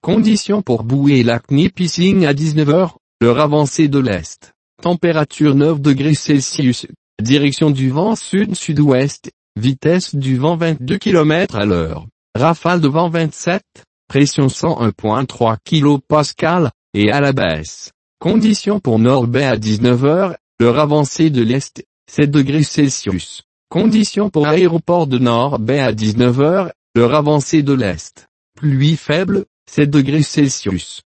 Conditions pour bouée lac Nipissing à 19h, l'heure avancée de l'Est. Température 9 degrés Celsius. Direction du vent sud-sud-ouest. Vitesse du vent 22 km à l'heure. Rafale de vent 27. Pression 101.3 kPa, et à la baisse. Conditions pour nord-baie à 19h, l'heure avancée de l'Est, 7 degrés Celsius. Conditions pour aéroport de nord-baie à 19h, l'heure avancée de l'Est. Pluie faible, 7 degrés Celsius.